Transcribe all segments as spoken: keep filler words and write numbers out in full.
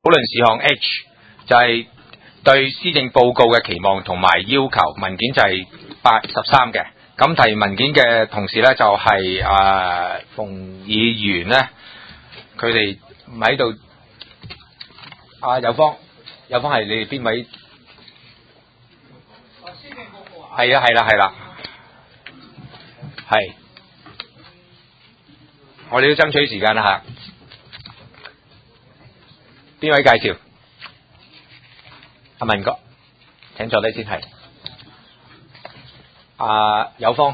討論事項 H 就係對施政報告嘅期望同埋要求，文件就係八十三嘅。咁提文件嘅同事咧就係、是、啊馮議員咧，佢哋唔喺度。啊有方，有方係你哋邊位？係啊係啦係啦，係。我哋要爭取時間啦吓。邊位介紹？阿文哥，請坐低先係。啊有方。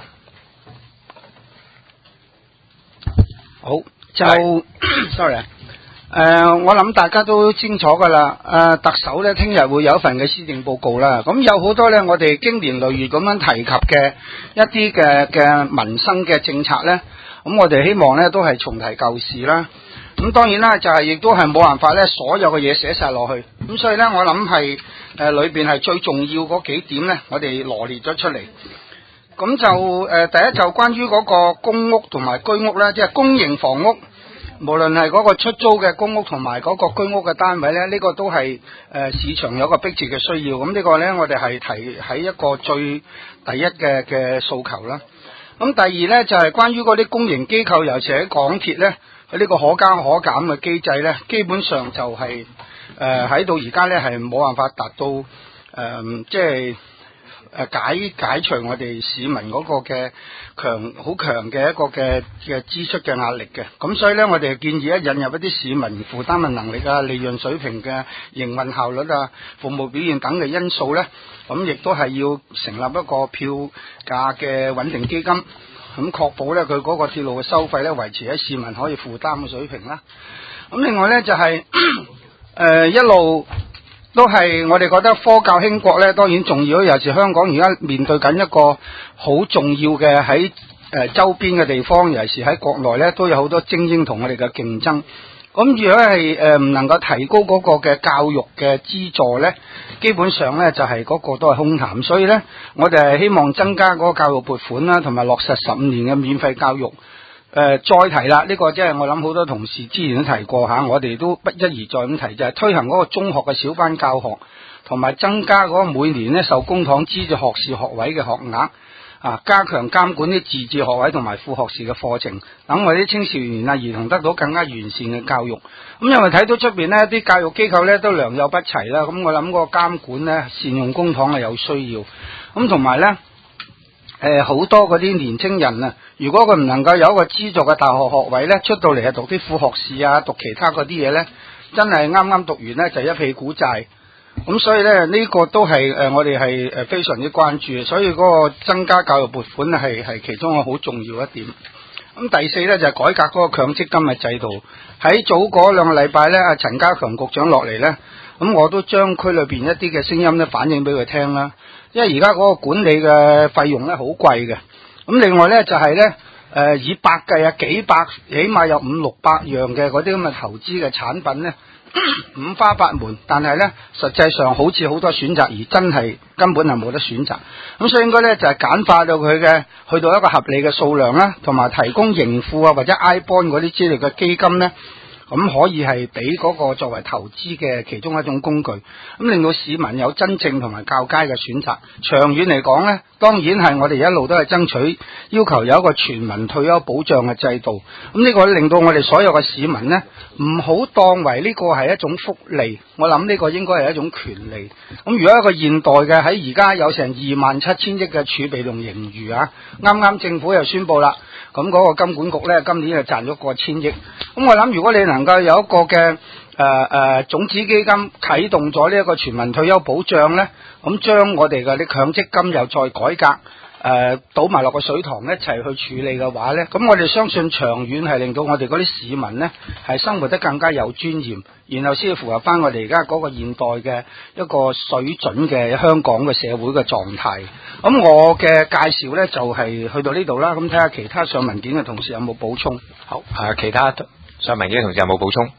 好就 sorry 啊。誒、呃，我諗大家都清楚噶啦。誒、呃，特首咧聽日會有一份嘅施政報告啦。咁有好多咧，我哋經年累月咁樣提及嘅一啲嘅嘅民生嘅政策咧，咁我哋希望咧都係重提舊事啦。咁當然啦，就係、是、亦都係冇辦法咧，所有嘅嘢寫晒落去。咁所以咧，我諗係誒裏邊係最重要嗰幾點咧，我哋羅列咗出嚟。咁就誒、呃，第一就關於嗰個公屋同埋居屋咧，即係公營房屋。無論係嗰個出租嘅公屋同埋嗰個居屋嘅單位咧，呢、這個都係誒、呃、市場有個迫切嘅需要。咁呢個咧，我哋係提喺一個最第一嘅嘅訴求啦。咁第二咧就係、是、關於嗰啲公營機構，尤其係港鐵咧，佢呢個可加可減嘅機制咧，基本上就係誒喺到而家咧係冇辦法達到誒、呃、即係誒解解除我哋市民嗰個嘅強好強嘅一個嘅嘅支出嘅壓力嘅。咁所以咧，我哋建議咧引入一啲市民負擔嘅能力啊、利潤水平嘅營運效率啊、服務表現等嘅因素咧，咁亦都係要成立一個票價嘅穩定基金，咁確保咧佢嗰個鐵路嘅收費咧維持喺市民可以負擔嘅水平啦。咁另外咧就係、是、誒、呃、一路。都係我哋覺得科教興國咧，當然重要。尤其是香港而家面對緊一個好重要嘅喺誒周邊嘅地方，尤其是喺國內咧，都有好多精英同我哋嘅競爭。咁如果係誒唔能夠提高嗰個嘅教育嘅資助咧，基本上咧就係、是、嗰個都係空談。所以咧，我哋係希望增加嗰個教育撥款啦，同埋落實十五年嘅免費教育。誒、呃，再提啦，呢、這個即係我諗好多同事之前都提過吓，我哋都不一而再咁提，就係、是、推行嗰個中學嘅小班教學，同埋增加嗰個每年咧受公帑資助學士學位嘅學額，啊，加強監管啲自治學位同埋副學士嘅課程，等我哋啲青少年啊兒童得到更加完善嘅教育。咁、嗯、因為睇到出邊呢啲教育機構咧都良莠不齊啦，咁、嗯、我諗嗰個監管咧善用公帑係有需要。咁同埋咧。誒，好、呃、多嗰啲年青人啊，如果佢唔能夠有一個資助嘅大學學位咧，出到嚟係讀啲副學士啊，讀其他嗰啲嘢咧，真係啱啱讀完咧就一屁股債。咁所以咧呢、這個都係誒、呃、我哋係誒非常之關注，所以嗰個增加教育撥款咧係係其中一個好重要一點。咁第四咧就係、是、改革嗰個強積金嘅制度。喺早嗰兩個禮拜咧，阿陳家強局長落嚟咧，咁我都將區裏邊一啲嘅聲音咧反映俾佢聽啦。因為而家嗰個管理嘅費用咧好貴嘅，咁另外咧就係咧誒以百計啊幾百，起碼有五六百樣嘅嗰啲咁嘅投資嘅產品咧五花八門，但係咧實際上好似好多選擇，而真係根本係冇得選擇。咁所以應該咧就係、是、簡化到佢嘅去到一個合理嘅數量啦，同埋提供盈富啊或者 I bond 嗰啲之類嘅基金咧。咁可以係俾嗰個作為投資嘅其中一種工具，咁令到市民有真正同埋較佳嘅選擇。長遠嚟講呢，當然係我哋一路都係爭取要求有一個全民退休保障嘅制度。咁呢個令到我哋所有嘅市民呢，唔好當為呢個係一種福利，我諗呢個應該係一種權利。咁如果一個現代嘅喺而家有成二萬七千億嘅儲備同盈餘啊，啱啱政府又宣布啦。咁嗰個金管局咧，今年就賺咗過千億。咁我諗，如果你能夠有一個嘅誒誒種子基金啟動咗呢一個全民退休保障咧，咁將我哋嘅啲強積金又再改革，誒、呃、倒埋落個水塘一齊去處理嘅話咧，咁我哋相信長遠係令到我哋嗰啲市民咧係生活得更加有尊嚴，然後先符合翻我哋而家嗰個現代嘅一個水準嘅香港嘅社會嘅狀態。咁我嘅介紹咧就係、是、去到呢度啦，咁睇下其他上文件嘅同事有冇補充。 好，誒，其他上文件嘅同事有冇補充？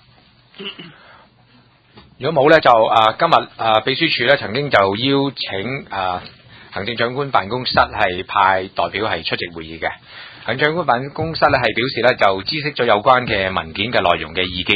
如果冇咧，就誒、呃、今日誒、呃、秘書處咧曾經就邀請誒、呃、行政長官辦公室係派代表係出席會議嘅。行政長官辦公室咧係表示咧就知悉咗有關嘅文件嘅內容嘅意見。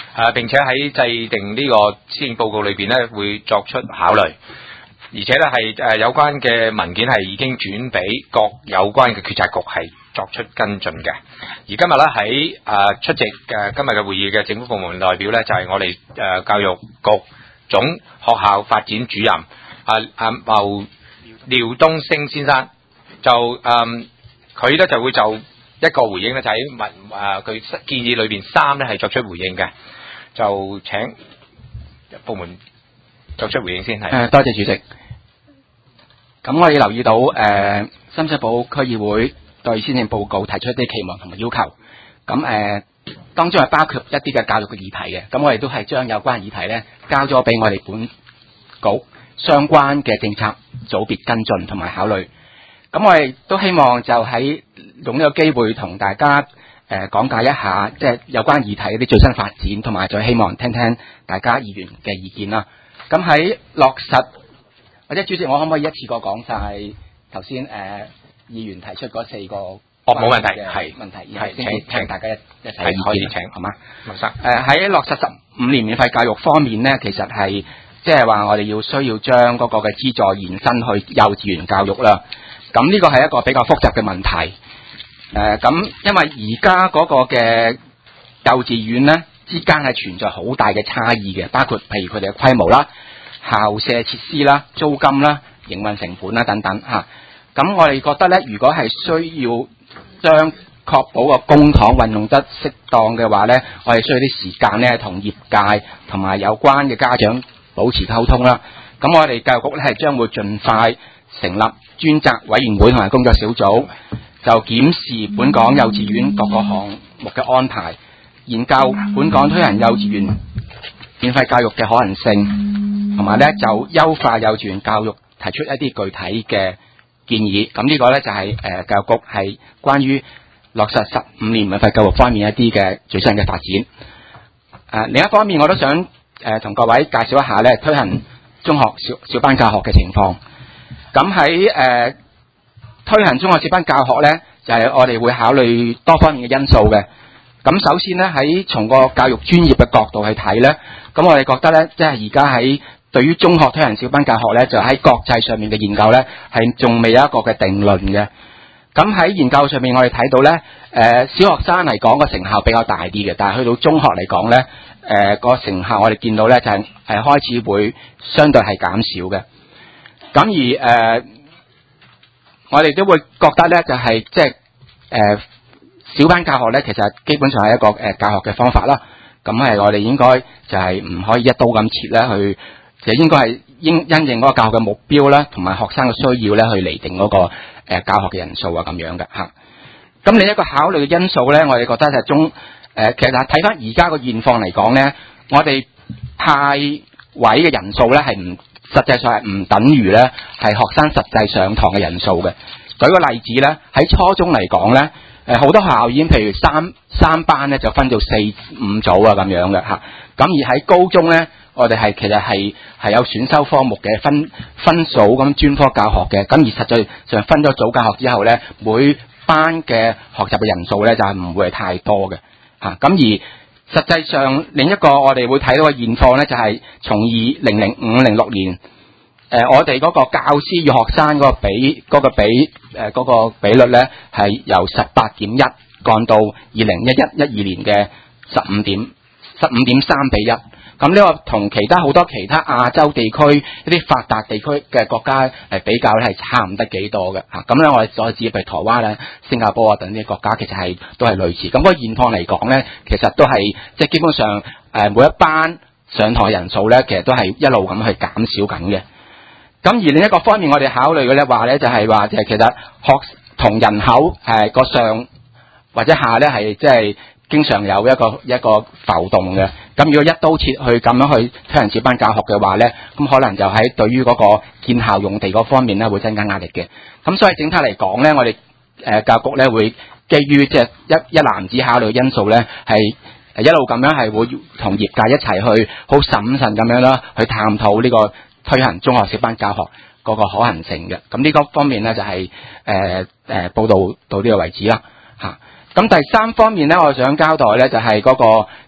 啊，並且喺制定呢個施政報告裏邊咧，會作出考慮，而且咧係誒有關嘅文件係已經轉俾各有關嘅決策局係作出跟進嘅。而今日咧喺誒出席嘅今日嘅會議嘅政府部門代表咧，就係、是、我哋誒、呃、教育局總學校發展主任啊啊牟廖東升先生，就誒佢咧就會就一個回應咧，就喺文誒佢建議裏邊三咧係作出回應嘅。就請部門作出回應先係。 誒，多謝主席。咁我哋留意到誒、呃、深水埗區議會對施政報告提出一啲期望同埋要求。咁誒、呃、當中係包括一啲嘅教育嘅議題嘅。咁我哋都係將有關議題咧交咗俾我哋本局相關嘅政策組別跟進同埋考慮。咁我哋都希望就喺用呢個機會同大家誒、呃、講解一下，即係有關議題一啲最新發展，同埋再希望聽聽大家議員嘅意見啦。咁喺落實，或者主席，我可唔可以一次過講晒頭先誒議員提出嗰四個？ 哦，冇問題，係問題， 係請請大家一一齊可以請，好嗎？ 麥生誒喺落實十五年免費教育方面呢，其實係即係話我哋要需要將嗰個嘅資助延伸去幼稚園教育啦。咁呢個係一個比較複雜嘅問題。誒咁、呃，因為而家嗰個嘅幼稚園咧之間係存在好大嘅差異嘅，包括譬如佢哋嘅規模啦、校舍設施啦、租金啦、營運成本啦等等嚇。咁、啊、我哋覺得咧，如果係需要將確保個公帑運用得適當嘅話咧，我哋需要啲時間咧，同業界同埋有關嘅家長保持溝通啦。咁我哋教育局咧係將會盡快成立專責委員會同埋工作小組，就檢視本港幼稚園各個項目嘅安排，研究本港推行幼稚園免費教育嘅可行性，同埋咧就優化幼稚園教育提出一啲具體嘅建議。咁呢個咧就係、是、誒、呃、教育局係關於落實十五年免費教育方面一啲嘅最新嘅發展。誒、呃、另一方面，我都想誒同、呃、各位介紹一下咧推行中學小小班教學嘅情況。咁喺誒推行中學小班教學咧，就係、是、我哋會考慮多方面嘅因素嘅。咁首先咧，喺從個教育專業嘅角度去睇咧，咁我哋覺得咧，即係而家喺對於中學推行小班教學咧，就喺國際上面嘅研究咧，係仲未有一個嘅定論嘅。咁喺研究上面，我哋睇到咧，誒、呃、小學生嚟講個成效比較大啲嘅，但係去到中學嚟講咧，誒、呃、個成效我哋見到咧就係、是、係開始會相對係減少嘅。咁而誒、呃，我哋都會覺得咧，就係即係誒小班教學咧，其實基本上係一個誒、呃、教學嘅方法啦。咁係我哋應該就係唔可以一刀咁切咧，去就應該係應因應嗰個教學嘅目標啦，同埋學生嘅需要咧，去釐定嗰、那個誒、呃、教學嘅人數啊，咁樣嘅嚇。咁另一個考慮嘅因素咧，我哋覺得就係中誒、呃，其實睇翻而家個現況嚟講咧，我哋派位嘅人數咧係唔。實際上係唔等於咧係學生實際上堂嘅人數嘅。舉個例子咧，喺初中嚟講咧，誒好多學校已經譬如三三班咧就分到四五組啊咁樣嘅嚇。咁而喺高中咧，我哋係其實係係有選修科目嘅分分數咁專科教學嘅。咁而實際上分咗組教學之後咧，每班嘅學習嘅人數咧就係唔會係太多嘅嚇。咁而實際上，另一個我哋會睇到嘅現況咧，就係從二零零五零六年，誒、呃、我哋嗰個教師與學生嗰個比嗰、嗰個比誒嗰、呃嗰個比率咧，係由十八點一降到二零一一一二年嘅十五點十五點三比一。咁呢個同其他好多其他亞洲地區一啲發達地區嘅國家嚟比較咧，係差唔得幾多嘅嚇。咁、啊、咧我哋再指譬如台灣咧、新加坡啊等啲國家，其實係都係類似。咁、那、嗰個現況嚟講咧，其實都係即係基本上誒、呃、每一班上堂嘅人數咧，其實都係一路咁去減少緊嘅。咁而另一個方面，我哋考慮嘅咧話咧就係話就係其實學同人口誒個、呃、上或者下咧係即係經常有一個一個浮動嘅。咁如果一刀切去咁樣去推行小班教學嘅話咧，咁可能就喺對於嗰個建校用地嗰方面咧會增加壓力嘅。咁所以整體嚟講咧，我哋誒、呃、教育局咧會基於即係一一籃子考慮嘅因素咧，係一路咁樣係會同業界一齊去好審慎咁樣啦，去探討呢個推行中學小班教學嗰個可行性嘅。咁呢個方面咧就係誒誒報道到呢個為止啦嚇。咁第三方面咧，我想交代咧就係嗰個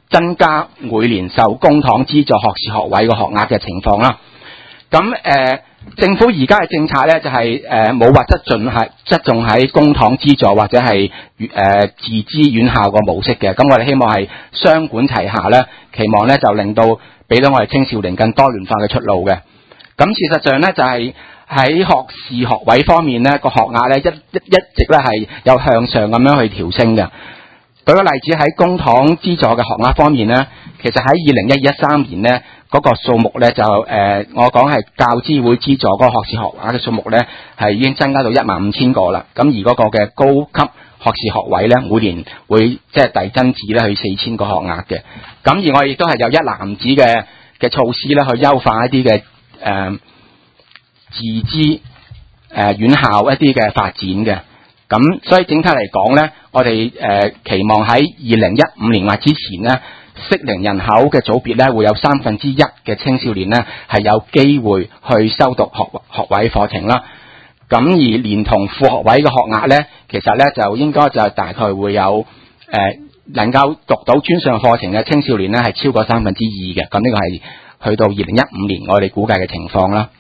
增加每年受公帑資助學士學位嘅學額嘅情況啦。咁誒、呃，政府而家嘅政策咧就係誒冇話側重係側重喺公帑資助或者係誒、呃、自資院校個模式嘅。咁我哋希望係雙管齊下咧，期望咧就令到俾到我哋青少年更多元化嘅出路嘅。咁事實上咧就係、是、喺學士學位方面咧個學額咧一一一直咧係有向上咁樣去調升嘅。舉個例子喺公帑資助嘅學額方面咧，其實喺二零一二一三年咧嗰、那個數目咧就誒、呃，我講係教資會資助嗰個學士學額嘅數目咧係已經增加到一萬五千個啦。咁而嗰個嘅高級學士學位咧，每年會即係遞增至咧去四千個學額嘅。咁而我亦都係有一籃子嘅嘅措施咧，去優化一啲嘅誒自資誒、呃、院校一啲嘅發展嘅。咁所以整體嚟講咧，我哋誒、呃、期望喺二零一五年或之前咧，適齡人口嘅組別咧會有三分之一嘅青少年咧係有機會去修讀學學位課程啦。咁而連同副學位嘅學額咧，其實咧就應該就大概會有誒、呃、能夠讀到專上課程嘅青少年咧係超過三分之二嘅。咁呢個係去到二零一五年我哋估計嘅情況啦。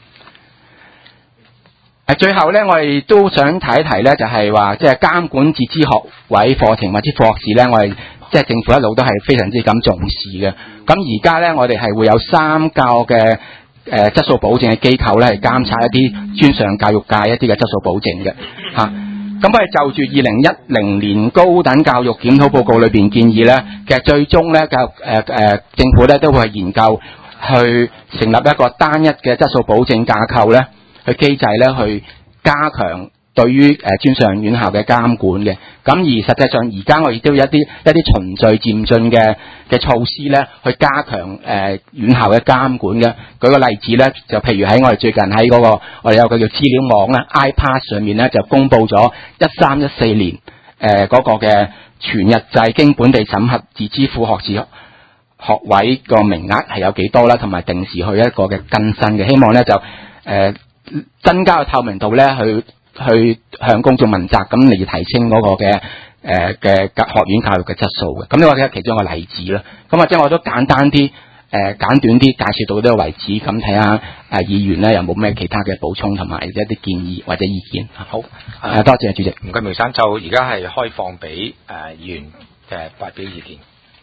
最後咧，我哋都想提一提咧，就係話即係監管自資學位課程或者副學士咧，我哋即係政府一路都係非常之咁重視嘅。咁而家咧，我哋係會有三個嘅誒質素保證嘅機構咧，係監察一啲專上教育界一啲嘅質素保證嘅嚇。咁我哋就住二零一零年高等教育檢討報告裏邊建議咧，其實最終咧教誒誒政府咧都會係研究去成立一個單一嘅質素保證架構咧。去機制咧，去加強對於誒、呃、專上院校嘅監管嘅。咁而實際上，而家我亦都有一啲一啲循序漸進嘅嘅措施咧，去加強誒、呃、院校嘅監管嘅。舉個例子咧，就譬如喺我哋最近喺嗰、那個我哋有個叫資料網咧 iPass 上面咧，就公布咗一三一四年誒嗰、呃那個嘅全日制經本地審核自資副學士學位個名額係有幾多啦，同埋定時去一個嘅更新嘅。希望咧就誒。呃增加個透明度咧，去去向公眾問責，咁嚟提升嗰個嘅誒嘅學院教育嘅質素嘅。咁呢個係其中一個例子啦。咁或者我都簡單啲誒、呃、簡短啲介紹到呢個為止，咁睇下誒議員咧有冇咩其他嘅補充同埋一啲建議或者意見。好，誒、呃、多謝主席。 唔該，苗生，就而家係開放俾誒、呃、議員嘅發表意見。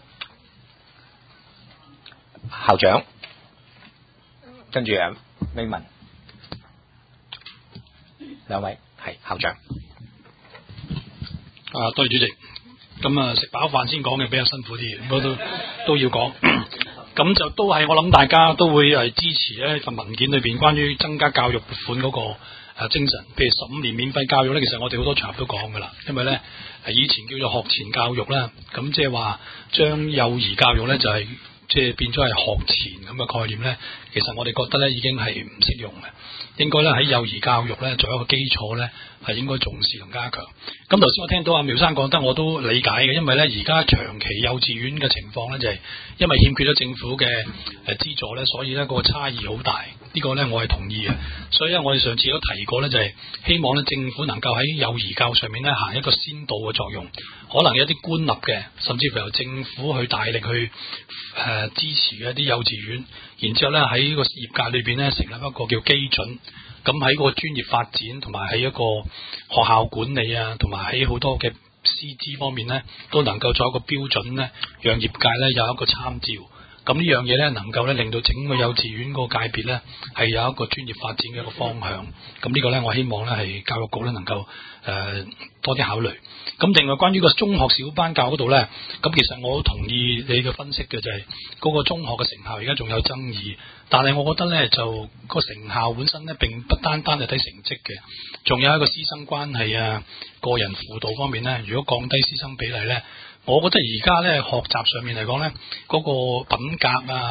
校長，跟住啊 Raymond。兩位係校長。 啊，多謝主席。咁啊，食飽飯先講嘅比較辛苦啲，我都都要講。咁就都係我諗大家都會係支持咧份文件裏邊關於增加教育撥款嗰個誒精神。譬如十五年免費教育咧，其實我哋好多場合都講噶啦，因為咧係以前叫做學前教育啦，咁即係話將幼兒教育咧就係即係變咗係學前咁嘅概念咧，其實我哋覺得咧已經係唔適用嘅。應該咧喺幼兒教育咧作為一個基礎咧，係應該重視同加強。咁頭先我聽到阿苗生講得，我都理解嘅，因為咧而家長期幼稚園嘅情況咧就係、是、因為欠缺咗政府嘅誒資助咧，所以咧個差異好大。這個、呢個咧我係同意嘅。所以咧我哋上次都提過咧，就係、是、希望咧政府能夠喺幼兒教育上面咧行一個先導嘅作用，可能有一啲官立嘅，甚至乎由政府去大力去誒、呃、支持一啲幼稚園，然之後咧喺個業界裏邊咧成立一個叫基準。咁喺個專業發展同埋喺一個學校管理啊，同埋喺好多嘅師資方面咧，都能夠做一個標準咧，讓業界咧有一個參照。咁呢樣嘢咧，能夠咧令到整個幼稚園嗰個界別咧係有一個專業發展嘅一個方向。咁呢個咧，我希望咧係教育局咧能夠誒、呃、多啲考慮。咁另外關於個中學小班教嗰度咧，咁其實我好同意你嘅分析嘅，就係、是、嗰個中學嘅成效而家仲有爭議。但係我覺得咧，就個成效本身咧並不單單係睇成績嘅，仲有一個師生關係啊、個人輔導方面咧，如果降低師生比例咧，我覺得而家咧學習上面嚟講咧，嗰、那個品格啊、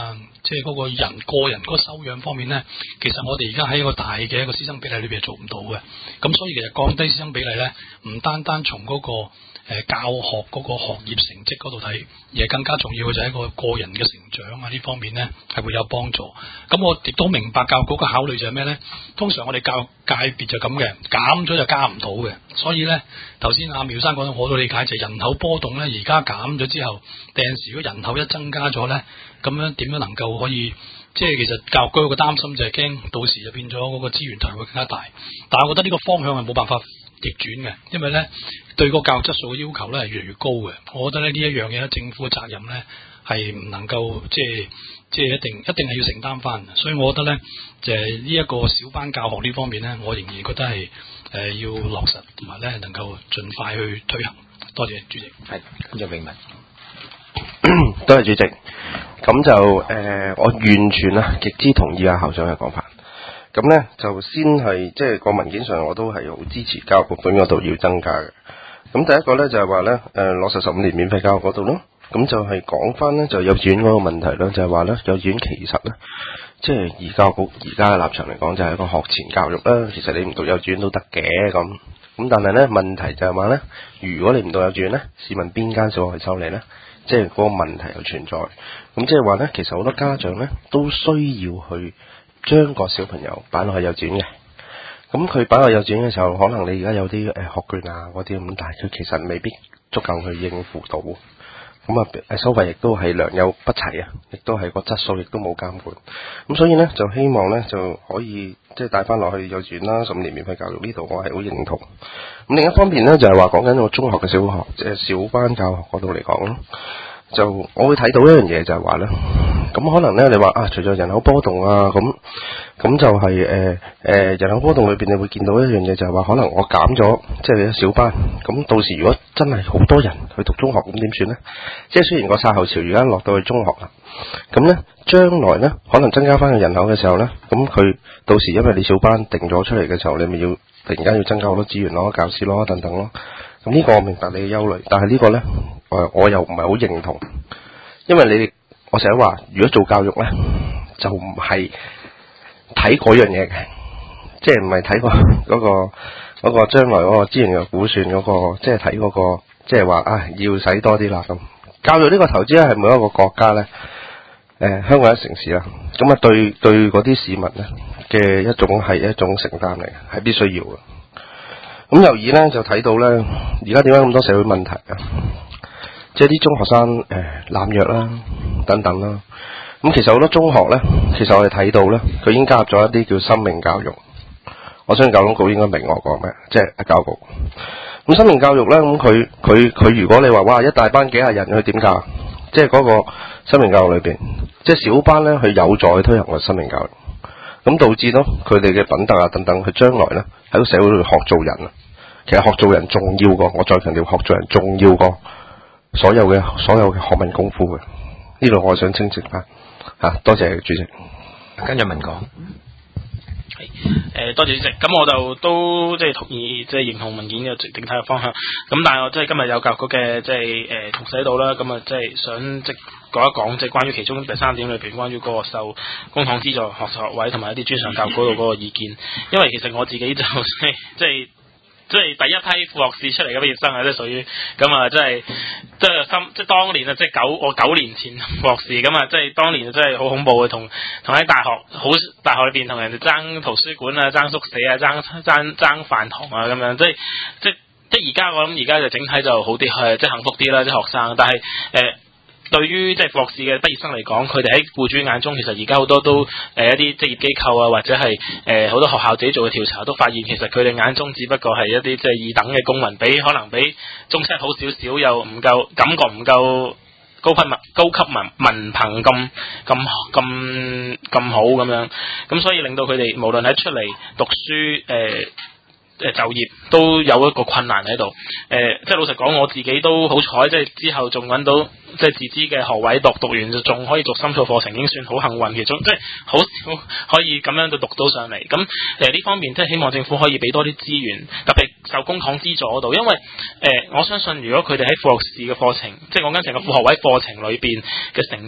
即係嗰個人個人嗰個修養方面咧，其實我哋而家喺一個大嘅一個師生比例裏邊係做唔到嘅。咁所以其實降低師生比例咧，唔單單從嗰、那個誒、呃、教學嗰個學業成績嗰度睇，而係更加重要嘅就係一個個人嘅成長啊呢方面咧係會有幫助。咁我亦都明白教育局嘅考慮就係咩咧？通常我哋教育界別就咁嘅，減咗就加唔到嘅。所以咧頭先阿苗生講到我都理解，就係、人口波動咧，而家減咗之後，第陣時如果人口一增加咗咧，咁樣點樣能夠可以？即係其實教育局個擔心就係驚到時就變咗嗰個資源投入會更加大，但係我覺得呢個方向係冇辦法逆轉嘅，因為咧對個教育質素嘅要求咧係越嚟越高嘅。我覺得咧呢一樣嘢咧，政府嘅責任咧係唔能夠即係即係一定一定係要承擔翻。所以我覺得咧就係呢一個小班教學呢方面咧，我仍然覺得係誒、呃、要落實同埋咧能夠盡快去推行。多謝主席。 係，跟住永文。 多謝主席。咁就誒、呃，我完全啊極之同意啊校長嘅講法。咁咧就先係即係個文件上，我都係好支持教育撥款嗰度要增加嘅。咁第一個咧就係話咧誒落實十五年免費教育嗰度咯。咁就係講翻咧就幼稚園嗰個問題啦，就係話咧幼稚園其實咧即係以教育局而家嘅立場嚟講，就係一個學前教育啦。其實你唔讀幼稚園都得嘅咁。咁但係咧問題就係話咧，如果你唔讀幼稚園咧，試問邊間小學去收你咧？即係嗰個問題又存在。咁即係話咧，其實好多家長咧都需要去將個小朋友擺落去幼稚園嘅。咁佢擺落幼稚園嘅時候，可能你而家有啲誒學券啊嗰啲咁，但係佢其實未必足夠去應付到。咁啊誒收費亦都係良莠不齊啊，亦都係個質素亦都冇監管。咁所以咧就希望咧就可以即係帶翻落去幼稚園啦，十五年免費教育呢度我係好認同。咁另一方面咧就係話講緊個中學嘅小學即係小班教學嗰度嚟講咯。就我會睇到一樣嘢就係話咧，咁可能咧你話啊，隨著人口波動啊，咁咁就係誒誒人口波動裏邊，你會見到一樣嘢就係話，可能我減咗即係小班，咁到時如果真係好多人去讀中學，咁點算咧？即係雖然個殺後潮而家落到去中學啦，咁咧將來咧可能增加翻個人口嘅時候咧，咁佢到時因為你小班定咗出嚟嘅時候，你咪要突然間要增加好多資源咯、教師咯等等咯。咁呢個我明白你嘅憂慮，但係呢個咧，誒我又唔係好認同，因為你哋我成日話，如果做教育咧，就唔係睇嗰樣嘢嘅，即係唔係睇個嗰個嗰個將來嗰個資源嘅估算嗰個，即係睇嗰個，即係話啊要使多啲啦咁。教育呢個投資咧係每一個國家咧，誒香港一城市啦，咁啊對對嗰啲市民咧嘅一種係一種承擔嚟嘅，係必須要嘅。咁由以咧就睇到咧，而家點解咁多社會問題啊？即係啲中學生誒濫藥啦，等等啦。咁其實好多中學咧，其實我哋睇到咧，佢已經加入咗一啲叫生命教育。我相信教育局應該明我講咩，即係教育局。咁生命教育咧，咁佢佢佢如果你話哇一大班幾廿人，佢點教？即係嗰個生命教育裏邊，即係小班咧，佢有助去推行個生命教育。咁導致咯，佢哋嘅品德啊等等，佢將來咧喺個社會度學做人啊。其實學做人重要過，我再強調學做人重要過所有嘅所有嘅學問功夫嘅。呢度我想清晰翻嚇，多謝主席。 跟住文講。 係誒、呃，多謝主席。咁我就都即係同意，即係認同文件嘅整體嘅方向。咁但係我即係今日有教育局嘅即係誒同事喺度啦。咁啊，即係想即講一講，即係關於其中第三點裏邊，關於嗰個受公帑資助學士學位同埋一啲專上教育嗰度嗰個意見。因為其實我自己就即係即係。即係第一批副學士出嚟嘅畢業生啊，即係屬於咁啊，即係即係心即係當年啊，即係九我九年前副學士咁啊，即係當年真係好恐怖嘅，同同喺大學好大學裏邊同人哋爭圖書館啊、爭宿舍啊、爭爭爭飯堂啊咁樣，即係即係即係而家我諗而家就整體就好啲，係即係幸福啲啦，即係學生，但係誒。呃對於即係副學士嘅畢業生嚟講，佢哋喺僱主眼中，其實而家好多都誒、呃、一啲職業機構啊，或者係誒好多學校自己做嘅調查都發現，其實佢哋眼中只不過係一啲即係二等嘅公民，比可能比中七好少少，又唔夠感覺唔夠高級文高級文文憑咁咁咁咁好咁樣，咁所以令到佢哋無論喺出嚟讀書誒。呃誒就業都有一個困難喺度，誒、呃、即係老實講，我自己都好彩，即係之後仲揾到即係自資嘅學位讀，讀完就仲可以讀深造課程，已經算好幸運，其中即係好少可以咁樣就讀到上嚟。咁誒呢方面即係希望政府可以俾多啲資源，特別受公帑資助嗰度，因為誒、呃、我相信如果佢哋喺副學士嘅課程，即係講緊成個副學位課程裏邊嘅成績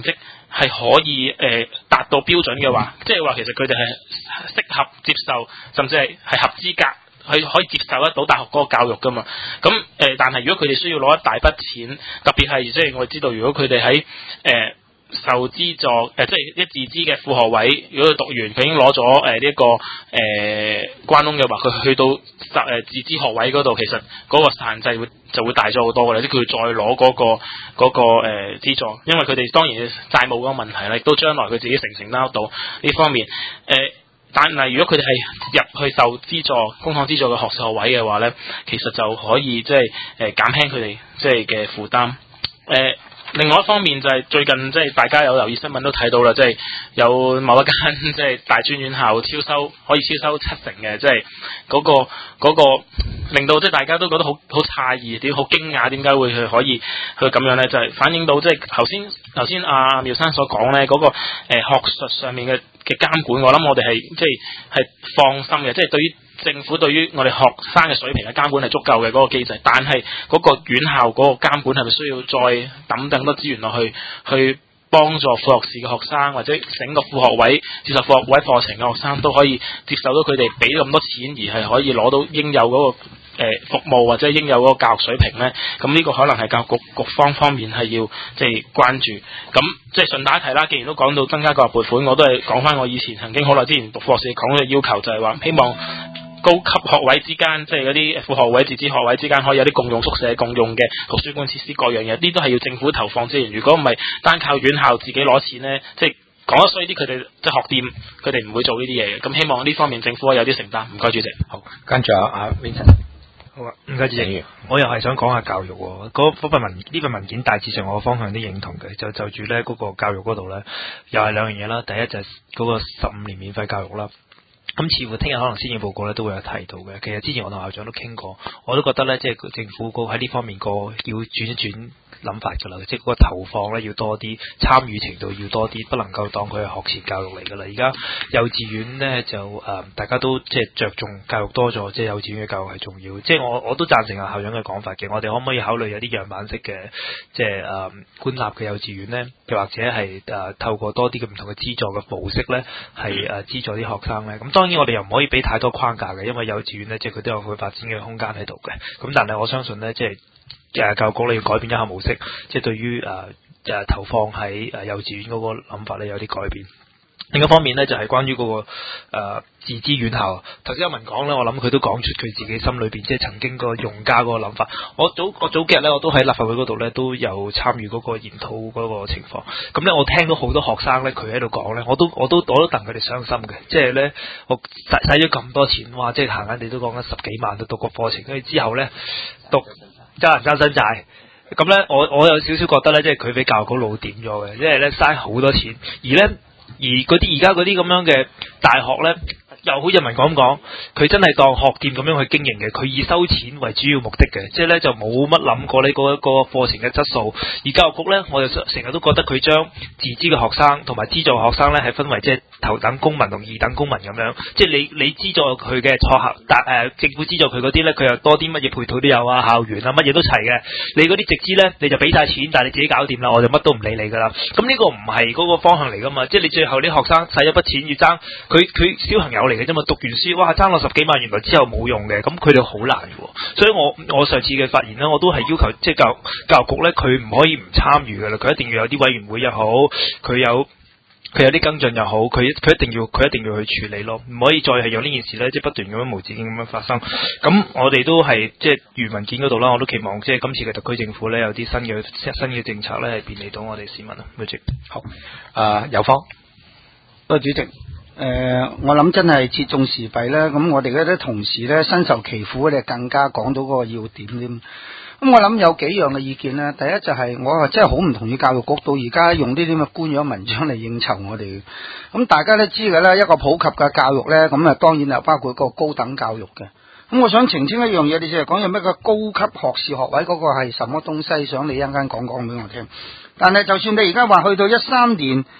係可以誒達到標準嘅話，即係話其實佢哋係適合接受，甚至係係合資格。佢可以接受得到大學嗰個教育噶嘛？咁誒、呃，但係如果佢哋需要攞一大筆錢，特別係即係我哋知道，如果佢哋喺誒受資助誒、呃，即係一自資嘅副學位，如果佢讀完佢已經攞咗誒呢一個誒、呃、關窿嘅話，佢去到誒、呃、自資學位嗰度，其實嗰個限制會就會大咗好多嘅啦。即係佢再攞嗰、嗰個嗰、嗰個誒、呃、資助，因為佢哋當然債務嗰個問題啦，亦都將來佢自己承唔承擔得到呢方面誒。呃但係如果佢哋係入去受資助、公帑資助嘅學士學位嘅話咧，其實就可以即係誒減輕佢哋即係嘅負擔。誒、呃，另外一方面就係最近即係大家有留意新聞都睇到啦，即係有某一間即係大專院校超收可以超收七成嘅，即係嗰個嗰個。嗰個令到即係大家都覺得好好詫異，點好驚訝，點解會去可以去咁樣咧？就係、是、反映到即係頭先頭先阿苗生所講咧，嗰、那個誒、呃、學術上面嘅嘅監管，我諗我哋係即係係放心嘅，即係對於政府對於我哋學生嘅水平嘅監管係足夠嘅嗰個機制，但係嗰個院校嗰個監管係咪需要再抌更多資源落去去？幫助副學士嘅學生或者整個副學位接受副學位課程嘅學生都可以接受到佢哋俾咁多錢而係可以攞到應有嗰、那個誒、呃、服務或者應有嗰個教育水平咧，咁呢個可能係教育局局方方面係要即係關注。咁即係順帶一提啦，既然都講到增加教育撥款，我都係講翻我以前曾經好耐之前讀副學士講嘅要求，就係話希望高級學位之間，即係嗰啲副學位、自資學位之間，可以有啲共用宿舍、共用嘅圖書館設施各樣嘢，呢都係要政府投放資源。如果唔係單靠院校自己攞錢呢，即係講得衰啲，佢哋即係學店，佢哋唔會做呢啲嘢嘅。咁希望呢方面政府有啲承擔。唔該，主席。 好，跟住阿阿 Vincent。 好啊，唔該主席。我又係想講下教育喎，嗰嗰份文呢份文件大致上我嘅方向都認同嘅，就就住咧嗰個教育嗰度咧，又係兩樣嘢啦。第一就係嗰個十五年免費教育啦。咁似乎聽日可能施政報告咧都會有提到嘅。其實之前我同校長都傾過，我都覺得咧，即係政府個喺呢方面個要轉一轉諗法㗎啦，即係嗰個投放咧要多啲，參與程度要多啲，不能夠當佢係學前教育嚟㗎啦。而家幼稚園咧就誒、呃，大家都即係着重教育多咗，即係幼稚園嘅教育係重要。即係我我都贊成阿校長嘅講法嘅，我哋可唔可以考慮有啲樣板式嘅，即係誒、呃、官立嘅幼稚園咧，又或者係誒、呃、透過多啲嘅唔同嘅資助嘅模式咧，係誒、呃、資助啲學生咧。咁當然我哋又唔可以俾太多框架嘅，因為幼稚園咧即係佢都有佢發展嘅空間喺度嘅。咁但係我相信咧，即係誒教育局咧要改變一下模式，即係對於誒誒、呃、投放喺誒幼稚園嗰個諗法咧有啲改變。另一方面咧就係、是、關於嗰、那個誒、呃、自資院校，頭先阿文講咧，我諗佢都講出佢自己心裏邊即係曾經個用家嗰個諗法。我早我早幾日咧，我都喺立法會嗰度咧都有參與嗰個研討嗰個情況。咁咧我聽到好多學生咧，佢喺度講咧，我都我都我都戥佢哋傷心嘅。即係咧，我使使咗咁多錢，哇！即係閒閒地都講緊十幾萬都讀個課程，跟住之後咧讀爭人爭身債。咁咧，我我有少少覺得咧，即係佢俾教育局老點咗嘅，即係咧嘥好多錢，而咧。而嗰啲而家嗰啲咁樣嘅大學咧，又好似文講咁講，佢真係當學店咁樣去經營嘅，佢以收錢為主要目的嘅，即係咧就冇乜諗過呢個個課程嘅質素。而教育局咧，我就成日都覺得佢將自資嘅學生同埋資助學生咧係分為即係頭等公民同二等公民咁樣，即係你你資助佢嘅學校，但誒、呃、政府資助佢嗰啲咧，佢又多啲乜嘢配套都有啊，校園啊乜嘢都齊嘅。你嗰啲直資咧，你就俾晒錢，但係你自己搞掂啦，我就乜都唔理你噶啦。咁呢個唔係嗰個方向嚟噶嘛，即係你最後啲學生使咗筆錢要爭，佢佢小朋友嚟嘅啫嘛，讀完書哇爭落十幾萬，原來之後冇用嘅，咁佢哋好難嘅。所以我我上次嘅發言咧，我都係要求即係教教育局咧，佢唔可以唔參與噶啦，佢一定要有啲委員會又好，佢有。佢有啲跟進又好，佢佢一定要佢一定要去處理咯，唔可以再係有呢件事咧，即係不斷咁樣無止境咁樣發生。咁我哋都係即係原文件嗰度啦，我都期望即係今次嘅特區政府咧有啲新嘅新嘅政策咧係便利到我哋市民啊。主席， 好，誒有方， 多謝主席。誒、呃，我諗真係切中時弊啦。咁我哋嗰啲同事咧身受其苦咧，更加講到嗰個要點添。咁我諗有幾樣嘅意見咧，第一就係我真係好唔同意教育局到而家用呢啲咁嘅官樣文章嚟應酬我哋。咁大家都知嘅啦，一個普及嘅教育咧，咁啊當然係包括個高等教育嘅。咁我想澄清一樣嘢，你淨係講有咩個高級學士學位嗰個係什麼東西，想你一陣間講講俾我聽。但係就算你而家話去到一三年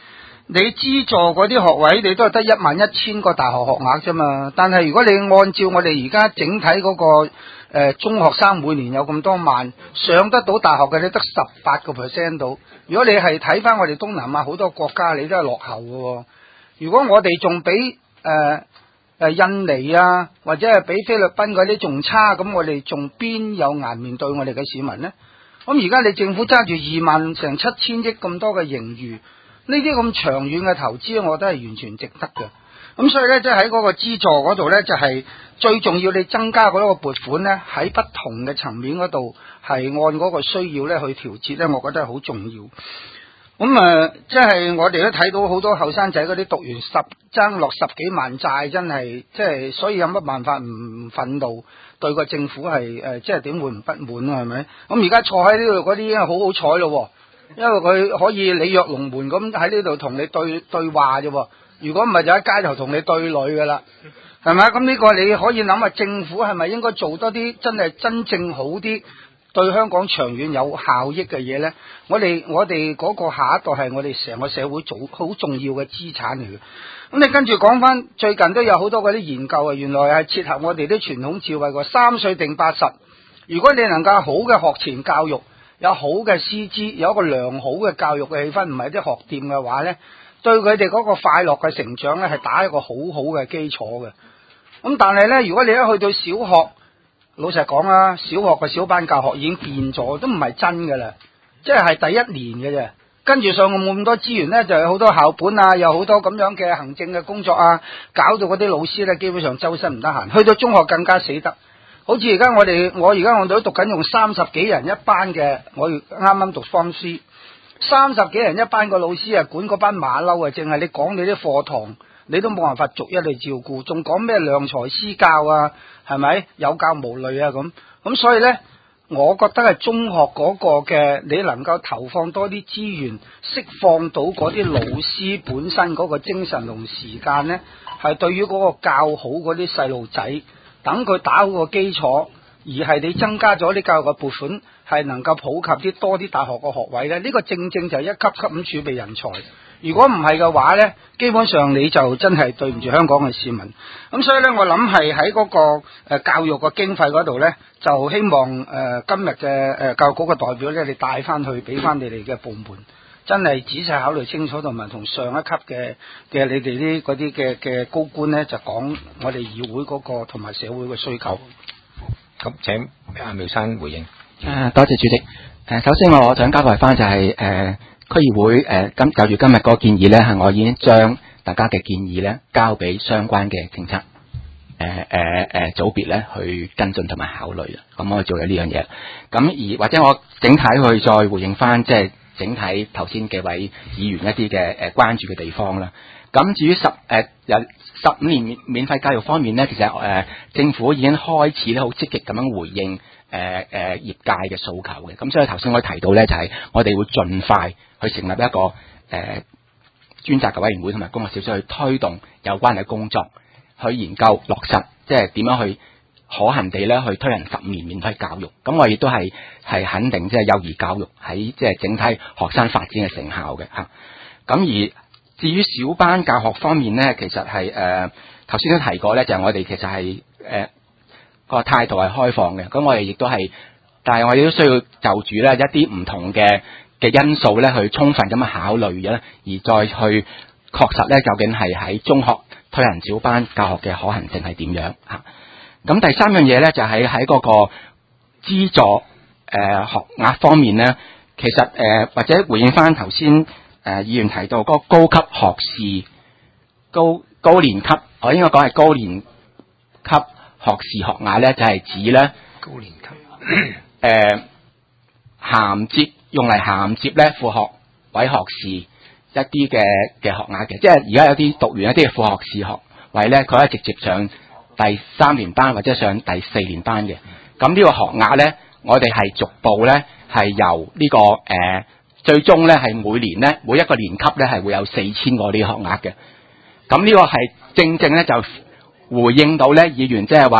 你資助嗰啲學位，你都係得一萬一千個大學學額啫嘛。但係如果你按照我哋而家整體嗰、個誒、呃、中學生每年有咁多萬上得到大學嘅，你得十八個 percent 到。如果你係睇翻我哋東南亞好多國家，你都係落後嘅、哦。如果我哋仲比誒誒印尼啊，或者係比菲律賓嗰啲仲差，咁我哋仲邊有顏面對我哋嘅市民呢？咁而家你政府揸住二萬成七千億咁多嘅盈餘，呢啲咁長遠嘅投資，我覺得係完全值得嘅。咁所以咧，即係喺嗰個資助嗰度咧，就係、是、最重要，你增加嗰個撥款咧，喺不同嘅層面嗰度係按嗰個需要咧去調節咧，我覺得係好重要。咁啊、呃，即係我哋都睇到好多後生仔嗰啲讀完十爭落十幾萬債，真係即係，所以有乜辦法唔憤怒？對個政府係誒、呃，即係點會唔不滿啊？係咪？咁而家坐喺呢度嗰啲好好彩咯，因為佢可以你約龍門咁喺呢度同你對對話啫。如果唔係就喺街頭同你對壘噶啦，係咪？咁呢個你可以諗下，政府係咪應該做多啲真係真正好啲？對香港長遠有效益嘅嘢呢，我哋我哋嗰個下一代係我哋成個社會做好重要嘅資產嚟嘅。咁你跟住講翻，最近都有好多嗰啲研究啊，原來係切合我哋啲傳統智慧嘅三歲定八十。如果你能夠好嘅學前教育，有好嘅師資，有一個良好嘅教育嘅氣氛，唔係啲學店嘅話呢，對佢哋嗰個快樂嘅成長呢，係打一個好好嘅基礎嘅。咁但係呢，如果你一去到小學，老實講啦，小學嘅小班教學已經變咗，都唔係真嘅啦，即係係第一年嘅啫。跟住上冇咁多資源呢，就有好多校本啊，有好多咁樣嘅行政嘅工作啊，搞到嗰啲老師呢，基本上周身唔得閒。去到中學更加死得，好似而家我哋我而家我哋都讀緊用三十幾人一班嘅，我啱啱讀方師，三十幾人一班個老師啊，管嗰班馬騮啊，淨係你講你啲課堂，你都冇辦法逐一嚟照顧，仲講咩量才施教啊？係咪有教無類啊？咁咁所以呢，我覺得係中學嗰個嘅，你能夠投放多啲資源，釋放到嗰啲老師本身嗰個精神同時間呢，係對於嗰個教好嗰啲細路仔，等佢打好個基礎，而係你增加咗啲教育嘅撥款，係能夠普及啲多啲大學嘅學位呢。呢、呢個正正就係一級級咁儲備人才。如果唔係嘅話呢，基本上你就真係對唔住香港嘅市民。咁所以呢，我諗係喺嗰個誒教育個經費嗰度呢，就希望誒、呃、今日嘅誒教育局嘅代表呢，你帶翻去俾翻你哋嘅部門，真係仔細考慮清楚，同埋同上一級嘅嘅你哋啲嗰啲嘅嘅高官呢，就講我哋議會嗰、嗰個同埋社會嘅需求。 咁請阿苗生回應。 誒、啊，多謝主席。誒、呃，首先我想交代翻就係、是、誒。呃區議會誒今就住今日嗰個建議咧，係我已經將大家嘅建議咧交俾相關嘅政策誒誒誒組別咧去跟進同埋考慮啦。咁我做咗呢樣嘢。咁而或者我整體去再回應翻，即係整體頭先幾位議員一啲嘅誒關注嘅地方啦。咁至於十誒有十五年免免費教育方面咧，其實誒、呃、政府已經開始咧好積極咁樣回應誒誒、呃呃、業界嘅訴求嘅。咁所以頭先我提到咧，就係、是、我哋會盡快去成立一個誒、呃、專責嘅委員會同埋工作小組去推動有關嘅工作，去研究落實，即係點樣去可行地咧去推行十五年免費教育。咁我亦都係係肯定即係幼兒教育喺即係整體學生發展嘅成效嘅嚇。咁而至於小班教學方面咧，其實係誒頭先都提過咧，就係、是、我哋其實係誒、呃、個態度係開放嘅。咁我哋亦都係，但係我哋都需要就住咧一啲唔同嘅嘅因素咧，去充分咁樣考慮嘅，而再去確實咧究竟係喺中學推行小班教學嘅可行性係點樣嚇。咁第三樣嘢咧就係喺嗰個資助誒、呃、學額方面咧，其實誒、呃、或者回應翻頭先。誒、呃，議員提到嗰個高級學士、高高年級，我應該講係高年級學士學額咧，就係、是、指咧高年級誒銜接用嚟銜接咧副學位學士一啲嘅嘅學額嘅，即係而家有啲讀完一啲嘅副學士學位咧，佢可以直接上第三年班或者上第四年班嘅。咁呢個學額咧，我哋係逐步咧係由呢、這個誒。呃最終咧係每年咧每一個年級咧係會有四千個呢個學額嘅，咁呢個係正正咧就回應到咧議員即係話咧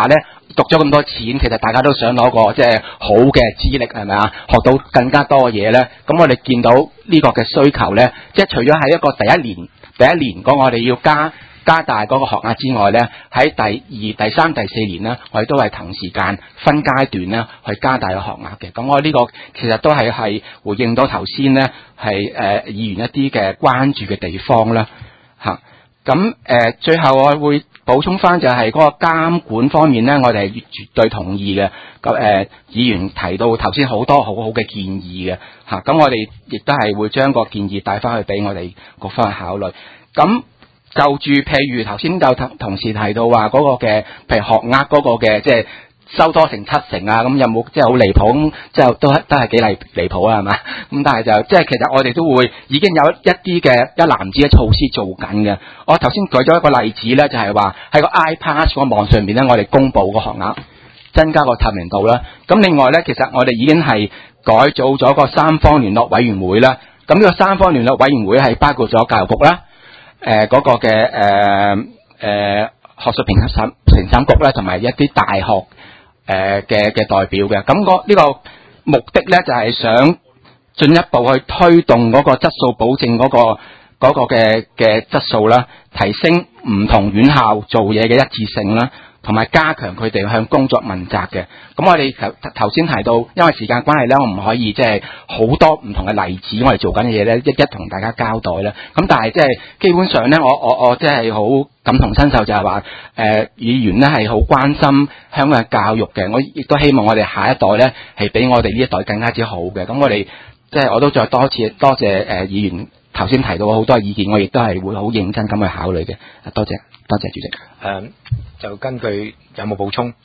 讀咗咁多錢，其實大家都想攞個即係好嘅資歷係咪啊？學到更加多嘅嘢咧。咁我哋見到呢個嘅需求咧，即係除咗喺一個第一年第一年嗰我哋要加加大嗰個學額之外咧，喺第二、第三、第四年咧，我哋都係同時間分階段咧去加大個學額嘅。咁我呢個其實都係係回應到頭先咧係誒議員一啲嘅關注嘅地方啦嚇。咁誒、呃、最後我會補充翻就係嗰個監管方面咧，我哋係絕對同意嘅。咁、呃、誒議員提到頭先好多好好嘅建議嘅嚇，咁、啊、我哋亦都係會將個建議帶翻去俾我哋各方去考慮。咁就住譬如頭先有同同事提到話嗰個嘅，譬如學額嗰個嘅，即係收多成七成啊，咁有冇即係好離譜？咁即係都都係幾離離譜啊，係嘛？咁但係就即係其實我哋都會已經有一啲嘅一籃子嘅措施做緊嘅。我頭先舉咗一個例子咧，就係話喺個 iPass 個網上面咧，我哋公布個學額，增加個透明度啦。咁另外咧，其實我哋已經係改組咗個三方聯絡委員會啦。咁呢個三方聯絡委員會係包括咗教育局啦。誒嗰、呃那個嘅誒誒學術評審評審局咧，同埋一啲大學誒嘅嘅代表嘅，咁、那個呢個目的咧就係、是、想進一步去推動嗰個質素保證嗰、那個嗰、那個嘅嘅質素啦，提升唔同院校做嘢嘅一致性啦，同埋加強佢哋向工作問責嘅。咁我哋頭頭先提到，因為時間關係咧，我唔可以即係好多唔同嘅例子，我哋做緊嘅嘢咧，一一同大家交代啦。咁但係即係基本上咧，我我我即係好感同身受，就係話誒議員咧係好關心香港嘅教育嘅。我亦都希望我哋下一代咧係比我哋呢一代更加之好嘅。咁我哋即係我都再多次多謝誒、呃、議員頭先提到好多意見，我亦都係會好認真咁去考慮嘅。多謝多謝主席。誒、 嗯，就根據有冇補充？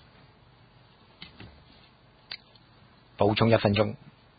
補充一分鐘，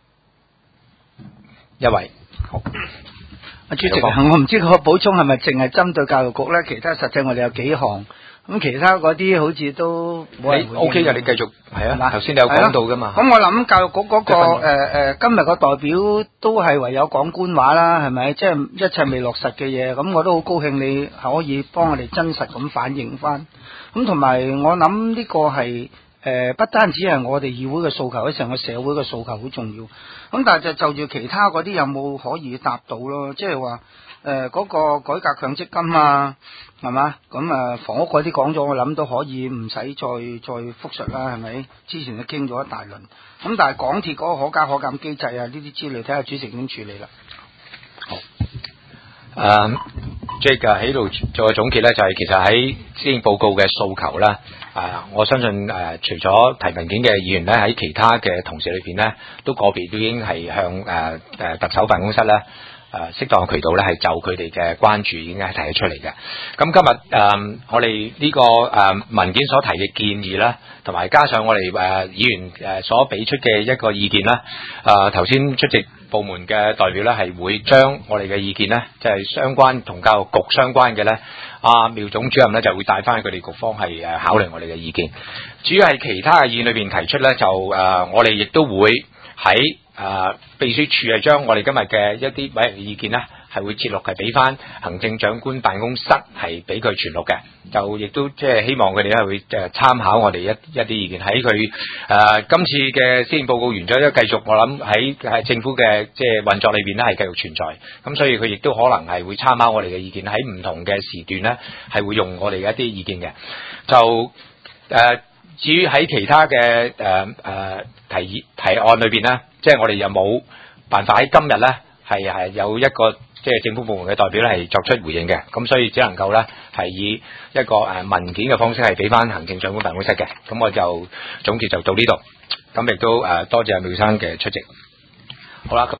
一位。好， 阿主席，我唔知個補充係咪淨係針對教育局咧？其他實際我哋有幾項，咁其他嗰啲好似都冇人回應。 你 OK 嘅，你繼續係啊。頭先你有講到噶嘛？ 咁我諗教育局嗰、嗰個誒誒、呃，今日個代表都係唯有講官話啦，係咪？即係一切未落實嘅嘢，咁我都好高興你可以幫我哋真實咁反映翻。咁同埋我諗呢個係。誒、呃，不單止係我哋議會嘅訴求，喺成個社會嘅訴求好重要。咁但係就就住其他嗰啲有冇可以答到咯？即係話誒嗰個改革強積金啊，係嘛？咁啊房屋嗰啲講咗，我諗都可以唔使再再複述啦，係咪？之前都傾咗一大輪。咁但係港鐵嗰個可加可減機制啊，呢啲資料睇下主席點處理啦。 好。誒 Jake 喺度做個總結咧，就係、是、其實喺施政報告嘅訴求啦。誒、呃，我相信誒、呃，除咗提文件嘅議員咧，喺其他嘅同事裏邊咧，都個別都已經係向誒誒、呃、特首辦公室咧誒適當嘅渠道咧，係就佢哋嘅關注已經係提咗出嚟嘅。咁今日誒、呃，我哋呢、這個誒、呃、文件所提嘅建議啦，同埋加上我哋誒、呃、議員誒所俾出嘅一個意見啦，誒頭先出席部門嘅代表咧，係會將我哋嘅意見咧，即係相關同教育局相關嘅咧，阿苗總主任咧就會帶翻去佢哋局方係誒考慮我哋嘅意見。至於係其他嘅議員裏邊提出咧，就誒、呃、我哋亦都會喺誒、呃、秘書處係將我哋今日嘅一啲委員嘅意見咧，係會節錄係俾翻行政長官辦公室係俾佢傳錄嘅，就亦都即係希望佢哋咧會誒參考我哋一一啲意見喺佢誒今次嘅施政報告完咗，一繼續我諗喺喺政府嘅即係運作裏邊咧係繼續存在，咁所以佢亦都可能係會參考我哋嘅意見，喺唔同嘅時段咧係會用我哋嘅一啲意見嘅。就誒、呃、至於喺其他嘅誒誒提議提案裏邊咧，即係我哋有冇辦法喺今日咧係係有一個。即係政府部門嘅代表咧係作出回應嘅，咁所以只能夠咧係以一個誒文件嘅方式係俾翻行政長官辦公室嘅，咁我就總結就到呢度，咁亦都誒多謝阿苗生嘅出席，好啦。